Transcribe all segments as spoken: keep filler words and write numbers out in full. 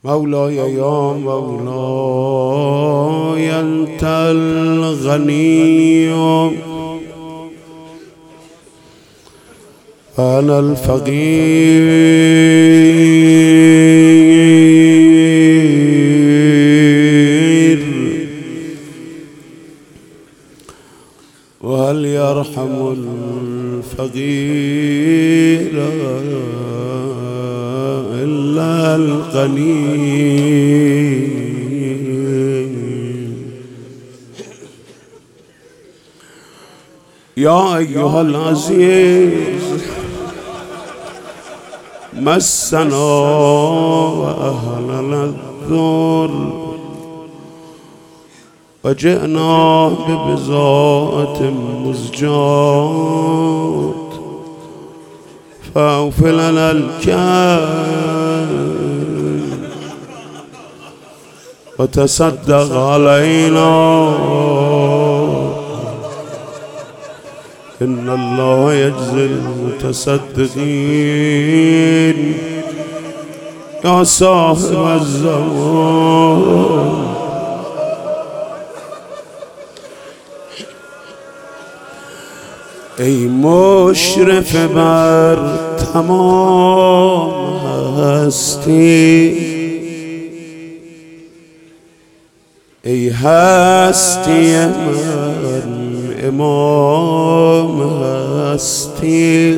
مولاي يا مولاي أنت الغني وأنا الفقير، وهل يرحم الفقير إلا الغني. يا أيها العزيز مسنا وأهلنا الذل وجئنا ببضاعة مزجاة فاغفر لنا الكيل وتصدق علينا إن الله يجزي المتصدقين. يا صاحب الزمان ای مشرف بر تمام هستی، ای هستی من امام هستی،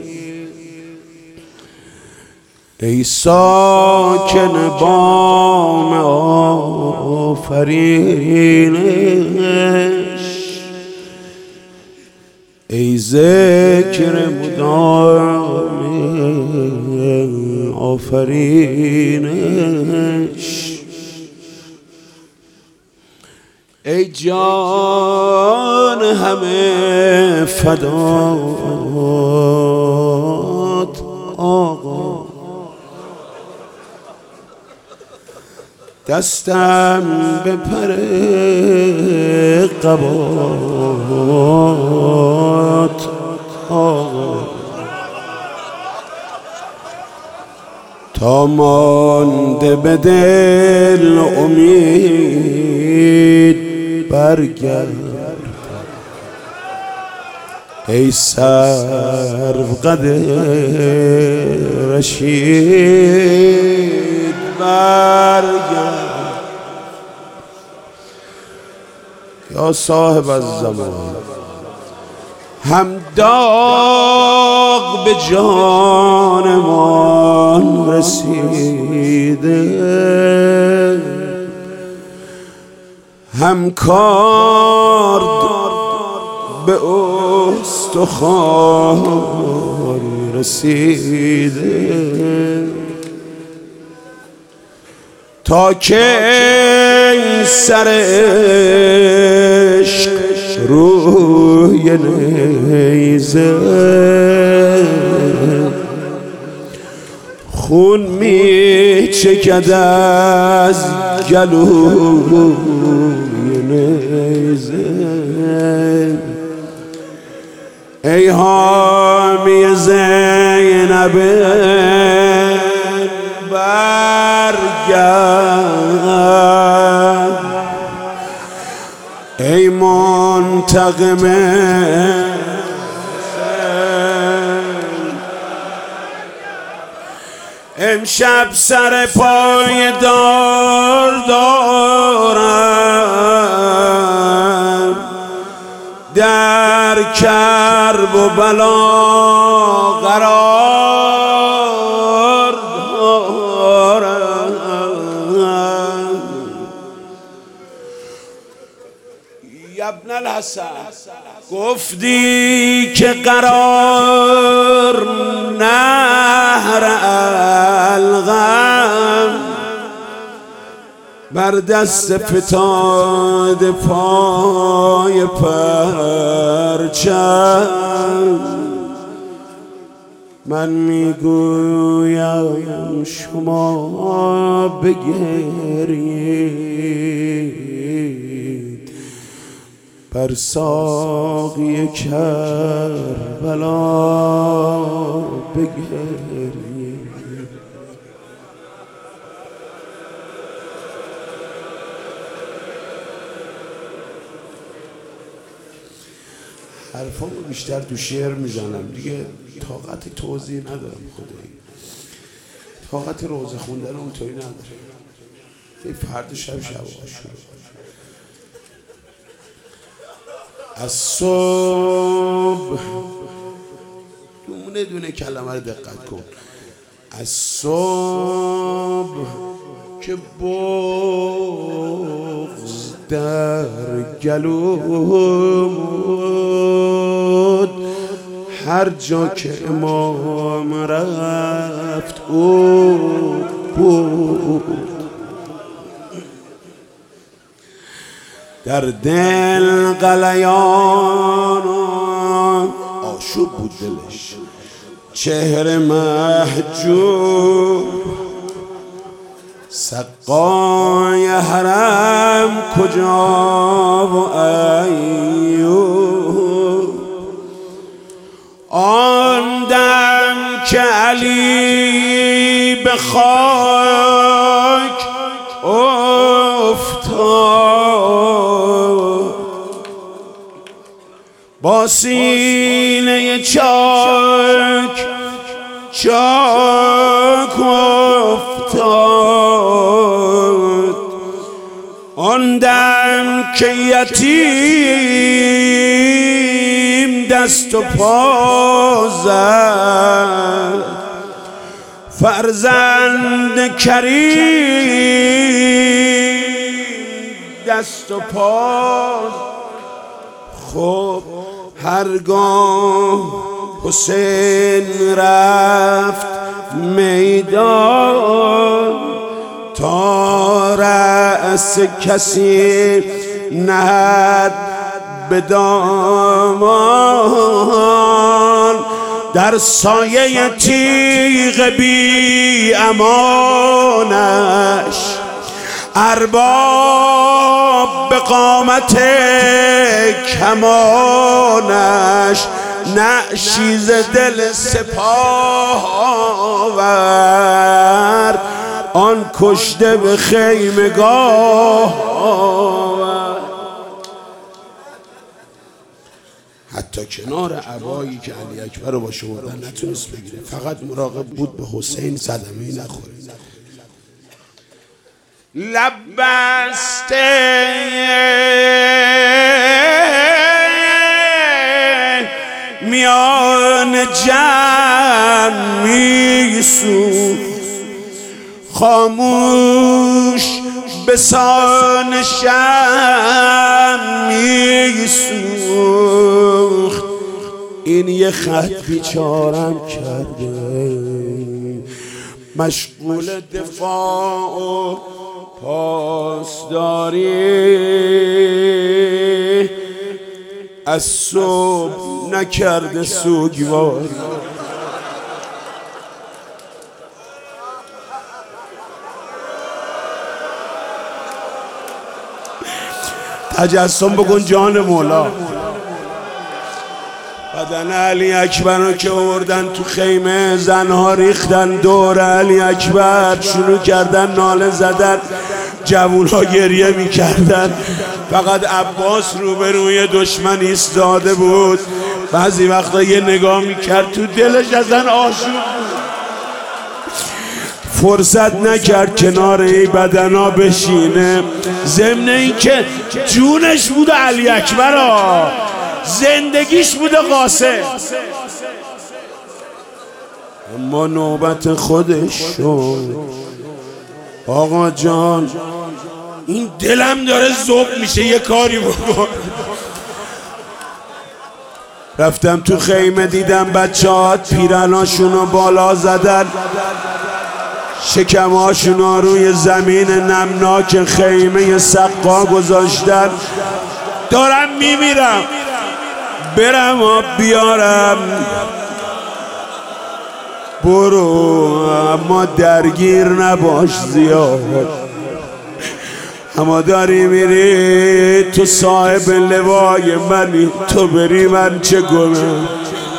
ای ساکن بام آفرینش، ای ذکر مدام آفرینش، ای جان همه فدات آقا، دستم به پر قبات آقا، تا مانده به دل امید برگرد، ای سرو قد رشید برگرد. یا صاحب الزمان هم داغ به جانمان رسیده، هم کار به استخوان رسیده، تا که این سر عشق روی نیزه خون می چکد از گلوی نیزه، ای حامی زینب برگرد، ای منتقم امشب سر پای دار دارم، در کرب و بلا قرار دارم. ابن الحسن گفتی که قرار نهر الغم، بر دست فتاد پای پرچم، من میگویم شما بگرید بر ساقی کربلا بگرید. حرفامو بیشتر تو شعر میزنم دیگه، طاقت توضیح ندارم. خدایی طاقت روزه خوندن اونطوری ندارم. یه فرد شب شب آشور از صبح دونه دونه کلمه رو دقت کن. از صبح که بغض در گلود، هر جا که امام رفت او بود. در دل قلیان آشوب بود دلش، چهره محجوب، سقای حرم کجا و ایوب. آن دم که علی به خاک افتاد، با سینه چاک چاک افتاد. آن دم که یتیم دست و پا زد، فرزند کریم دست و پا. خب هرگاه حسین رفت میدان، تا رأس کسی نهد به دامان، در سایه تیغ بی امانش ارباب به قامت کمانش، نعشیز دل سپاه آورد، آن کشته به خیمگاه آورد. حتی کنار عبایی که علی اکبر رو باشه بردن نتونست بگیره، فقط مراقب بود به حسین صدمه‌ای نخوره. لب بسته میان جمع میسوخت، خاموش به سان شمع میسوخت. این یه خط بیچارم کرده، مشغول دفاع و پاسداری، از صبح نکرده سوگواری. تجسم بکن جان مولا. بدن علی اکبر رو که آوردن تو خیمه، زنها ریختن دور علی اکبر، شروع کردن ناله زدن، جوونها گریه میکردن. فقط عباس روبروی دشمن ایستاده بود، بعضی وقتا یه نگاه میکرد تو دلش ازن آشوب بود. فرصت نکرد کنار این بدنا بشینه، ضمن این که جونش بود علی اکبر، زندگیش بوده قاسم. اما نوبت خودش شد. آقا جان این دلم داره ذوب میشه، یه کاری بکن. رفتم تو خیمه دیدم بچه‌هات پیرناشونو بالا زدن، شکماشونو روی زمین نمناک خیمه سقا گذاشتن. دارم میمیرم، برم آب بیارم. برو اما درگیر نباش زیاد، اما داری میری تو صاحب لوای منی، تو بری من چه گمه.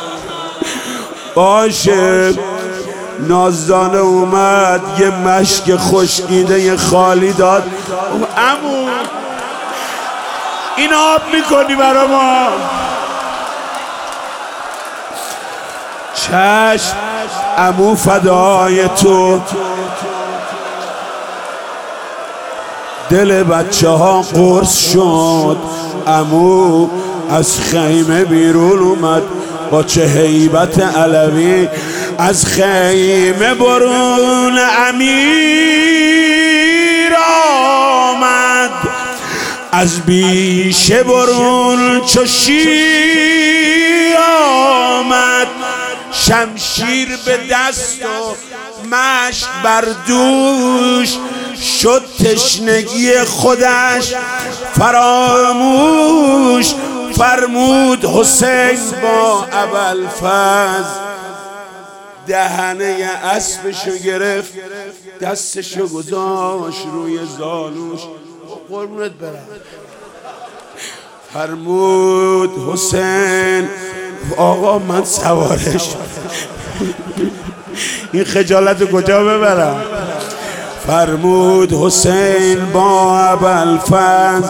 باشه نازدانه اومد یه مشک خشکیده خالی داد. عمو این آب میکنی برا ما؟ چشم عمو فدای تو. دل بچه ها قرص شد، عمو از خیمه بیرون اومد با چه هیبت علوی. از خیمه برون امیر آمد، از بیشه برون چو شیر آمد. شمشیر به دست و مشت بر دوش، شد تشنگی خودش فراموش. فرمود حسین با ابوالفضل، دهنه اسبشو گرفت دستشو گذاشت روی زانوش. قربونت برم. فرمود حسین آقا من سوارش این خجالت کجا ببرم. فرمود حسین با ابوالفضل،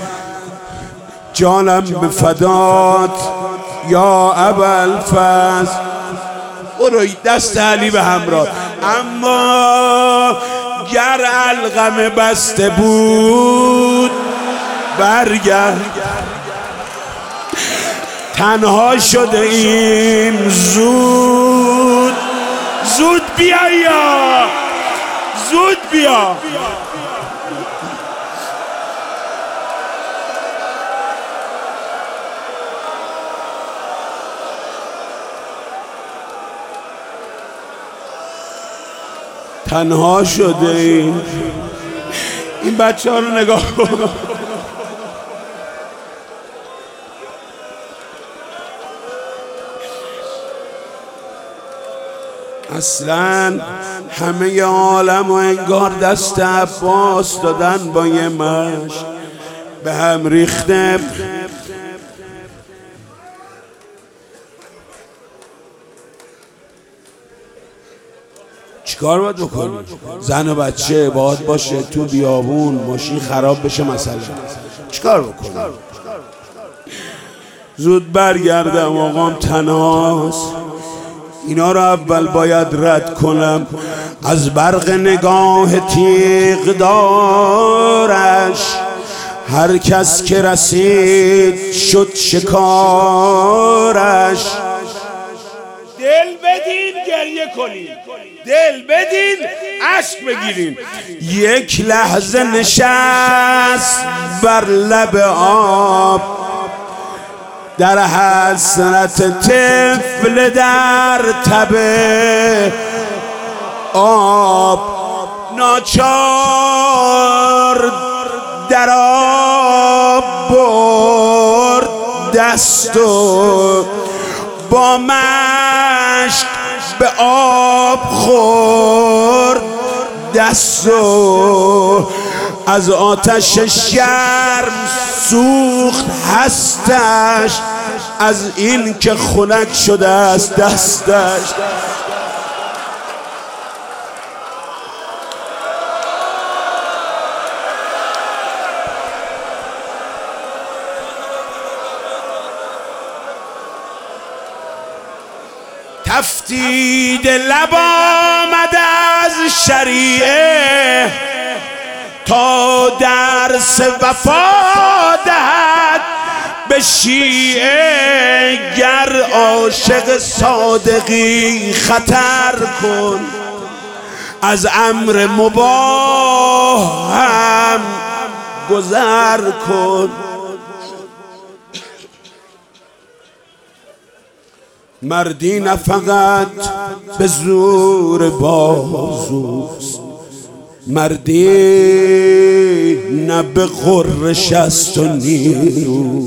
جانم به فدات یا ابوالفضل. برو دست علی به همراه. اما گر القمه بسته بود برگرد، تنها شده ایم زود زود بیا یا زود بیا. تنها شده ایم. این بچه ها رو نگاه کن. اصلا همه عالم و انگار دست عباس دادن با یه مشت به هم ریخته. چیکار باید بکنی؟ زن و بچه باید باشه تو بیابون، ماشین خراب بشه مثلا، چیکار بکنی؟ زود برگردم آقام تنهاست. اینا رو اول باید رد کنم از برق نگاه تیغ دارش. هر کس که رسید شد شکارش. دل بدین گریه کنین، دل بدین عشق بگیرین. یک لحظه نشست بر لب آب، در حسرت طفل در تب آب. ناچار در آب برد دست و با مشک به آب خورد دست و از آتش شرم سوخت هستش، از این که خنک شده است دستش. تفتید لب آمد از شریعه تا درس وفا دهد به شیعه. گر عاشق صادقی خطر کن، از امر مباح هم گذر کن. مردی نه فقط به زور بازوست، مردی نه به غرش است و نیرو.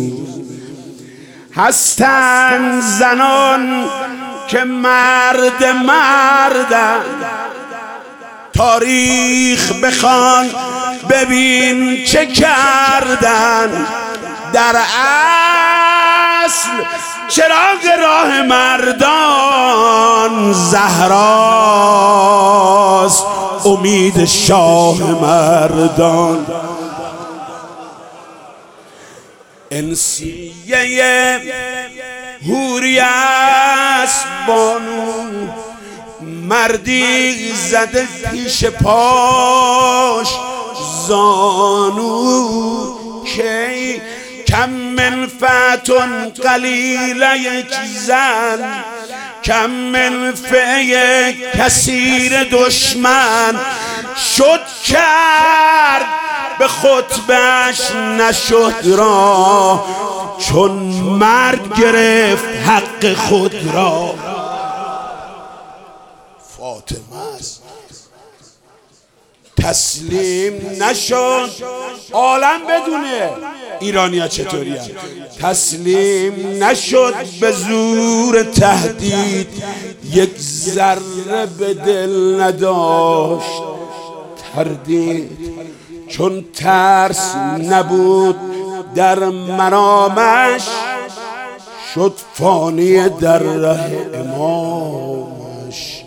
هستند زنان که مرد مردن، تاریخ بخوان ببین چه کردن. در اصل چراغ راه مردان زهراست، امید شاه مردان. انسیه حوری است بانو، مردی زده پیش پاش زانو، که کم من فتن قلیله یک زن، کم من فعی کثیر دشمن، شد کرد به خطبش نشد را، چون مرد گرفت حق خود را. فاطمه است تسلیم نشد. عالم بدونه ایرانیا چطوری هست. تسلیم نشد به زور تهدید، یک ذره به دل نداشت تردید، چون ترس نبود در مرامش، شد فانی در ره امامش.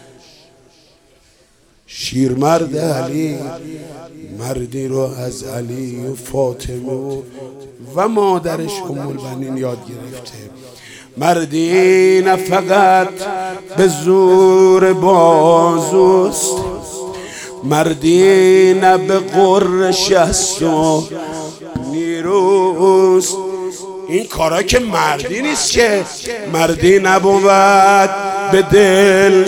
شیرمرد علی مردی رو از علی و فاطمه و مادرش ام البنین یاد گرفته. مردی نه فقط به زور بازوست، مردی نه به قرش است و نیروست. این کارا که مردی نیست که. مردی نبود به دل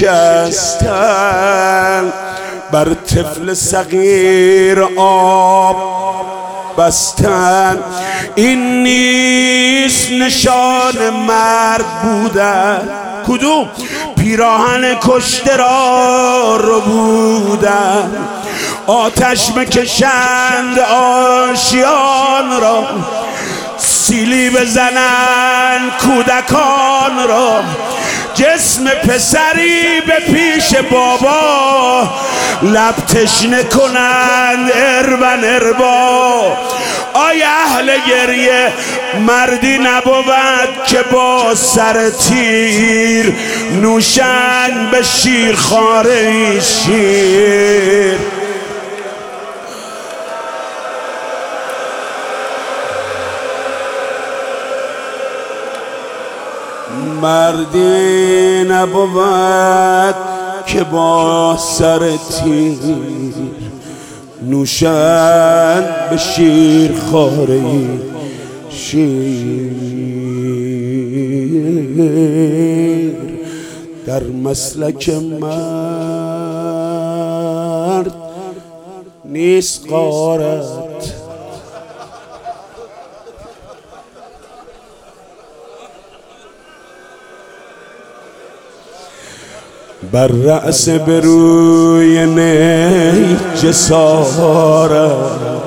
شکستن، بر طفل صغیر آب بستن. این نیست نشان مرد بودن. کدوم؟ پیراهن کشته را رو بودن، آتش بکشند آشیان را، سیلی بزنن کودکان را، جسم پسری به پیش بابا، لب تشنه کنند اربن اربا. آی اهل گریه مردی نبود که با سر تیر نوشن به شیر خاره شیر. مردی نبود که با سر تیر نوشند به شیر خاره شیر. در مسلک مرد نیست غارت، بر رأس بروی نی جسارت.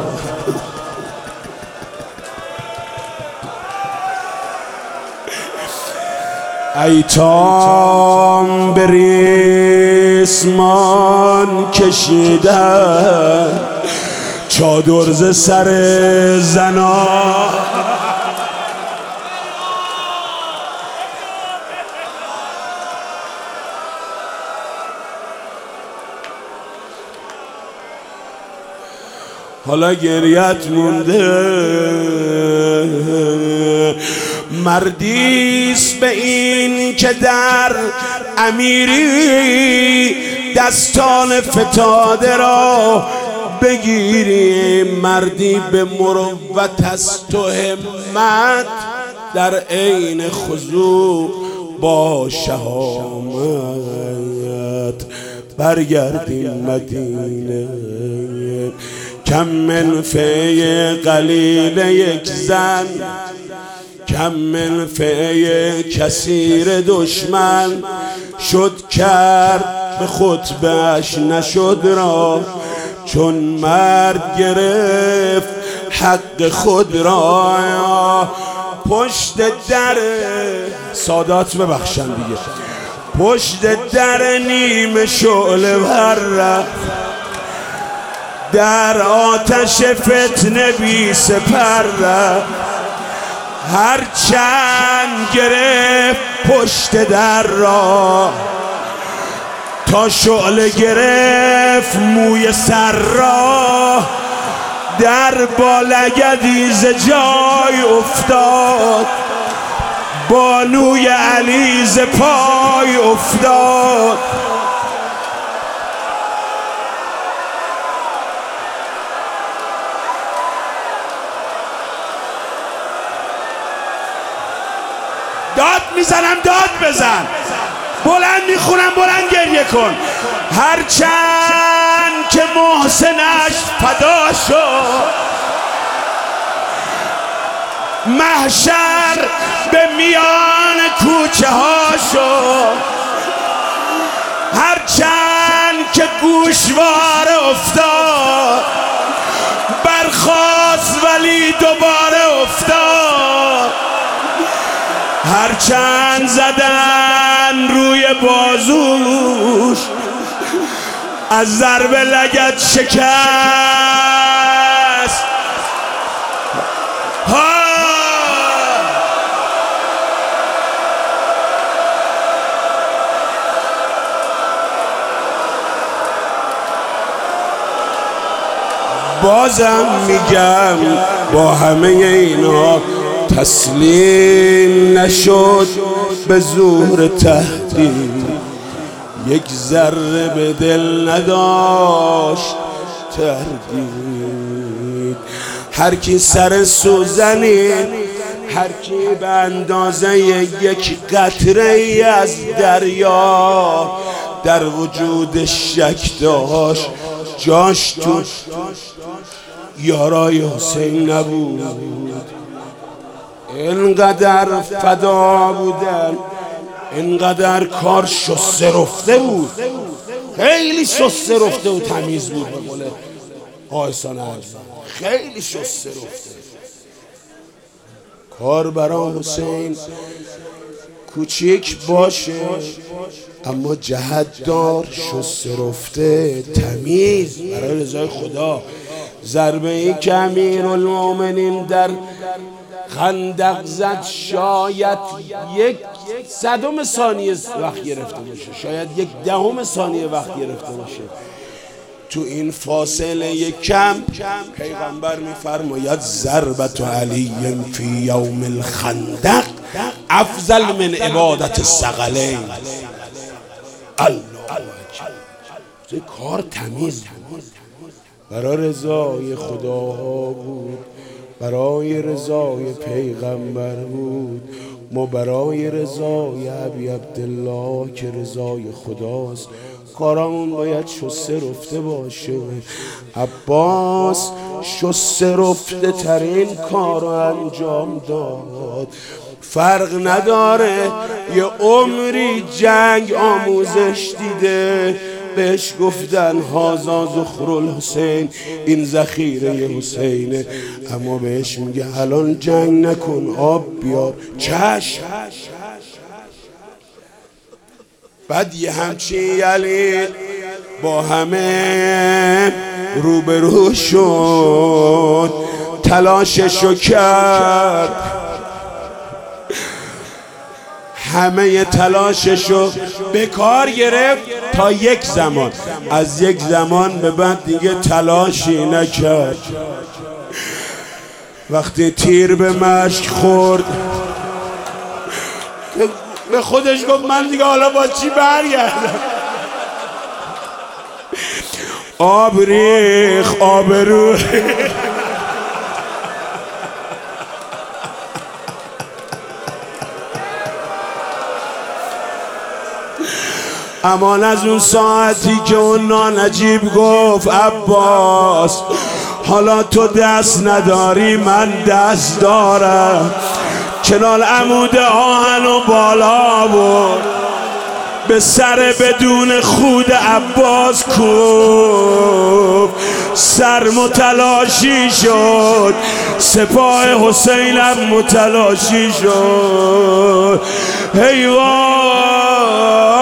ایتام به ریسمان کشیدن، چادر ز سر زنان. حالا گریت مونده. مردیست به این که در امیری دستان فتاده را بگیری. مردی به مروت است و همت، در عین خضوع با شهامت برگردیم مدینه. کم من فی قلیل یک زن، کم من فی کثیر دشمن، شد کرد به خطبش نشد را، چون مرد گرفت حق خود را. پشت در سادات ببخشن دیگه، پشت در نیم شعله ور، در آتش فتنه بی سپر. هر چند گرفت پشت در را، تا شعله گرفت موی سر را. در با لگدی ز جای افتاد، بانوی علی ز پای افتاد. داد میزنم داد بزن، بلند میخونم بلند گریه کن. هرچند که محسنش فدا شد، محشر به میان کوچه ها شد. هرچند که گوشواره افتاد، برخاست ولی دوباره افتاد. هرچند زدن روی بازوش، از ضرب لگد شکست. ها بازم میگم با همه اینا تسلیم نشد به زور تهدید، یک ذره به دل نداشت تردید. هر کی سر سوزنی، هر کی به اندازه یک قطره ای از دریا در وجود شک داشت، جاش تو یارای حسین نبود. اینقدر فدا بودن، اینقدر کار شسته رفته بود، خیلی شسته رفته و تمیز بود. به قول آیسان عزیزم خیلی شسته رفته کار. برای حسین کوچیک باشه اما جهت دار، شسته رفته تمیز، برای رضای خدا. ضربه ای که امیرالمومنین در خندق زد شاید یک صدم ثانیه وقت گرفته باشه، شاید یک دهم ثانیه وقت گرفته باشه. تو این فاصله کم پیغمبر میفرماید ضربت علی فی یوم الخندق افضل من عبادت الثقلین. الله اکبر. کار تمیز بود، برای رضای خدا بود، برای رضای پیغمبر بود. ما برای رضای ابی عبدالله که رضای خداست کارامون باید شسته رفته باشه. عباس شسته رفته ترین کار رو انجام داد. فرق نداره یه عمری جنگ آموزش دیده، بهش گفتن هازا ذخر الحسین، این ذخیره حسینه، اما بهش میگه الان جنگ نکن، آب بیار. چشم. بعد یه همچین علی با همه روبرو شد، تلاششو کرد، همه تلاششو به کار گرفت تا یک زمان. از یک زمان به بعد دیگه تلاشی نکرد. وقتی تیر به مشک خورد به خودش گفت من دیگه حالا با چی برگردم. آب ریخ آبرو. امان از اون ساعتی که اون نانجیب گفت عباس حالا تو دست نداری من دست دارم، کنال عمود آهن و بالا برد، به سر بدون خود عباس کوب، سر متلاشی شد، سپاه حسینم متلاشی شد. هی وای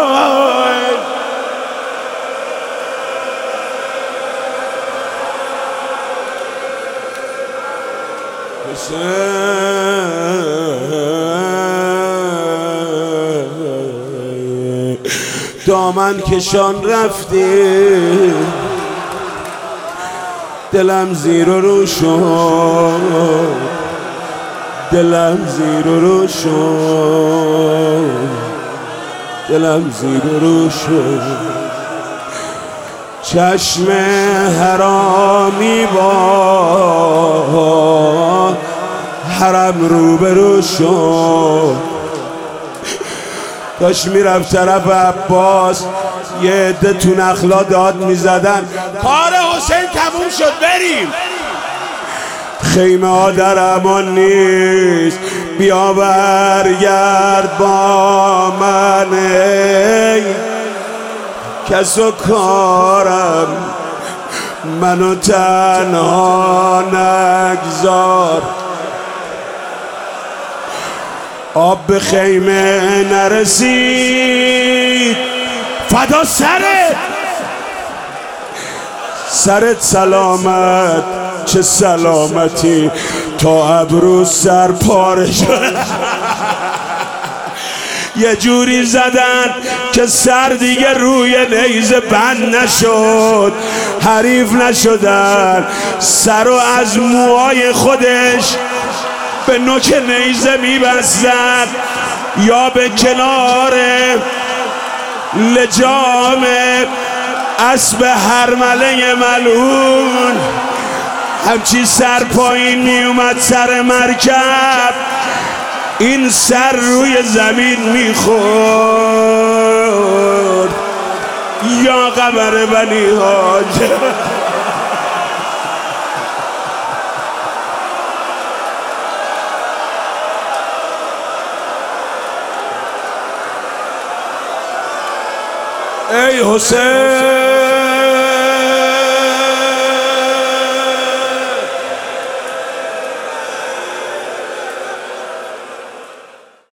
دامن کشان رفتی، دلم زیر و رو شد، دلم زیر و رو شد، دلم زیر و رو شد. چشم حرامی با حرم روبرو شد. داشت میرفت طرف عباس، یه عده تو نخلا داد میزدن کار حسین تموم شد بریم. خیمه ها در امان نیست، بیا برگرد با من ای کس و کارم، منو تنها نگذار. آب به خیمه نرسید، فدا سرت، سرت سلامت، چه سلامتی، تا ابرو سر پاره شد. یه جوری زدن که سر دیگه روی نیزه بند نشد، حریف نشدن. سر رو از موهای خودش به نوک نیزه میبستن یا به کنار لجام اسب هرمله ملعون. همچی سر پایین میومد سر مرکب، این سر روی زمین میخورد. یا قمر بنی حاج. ای حسین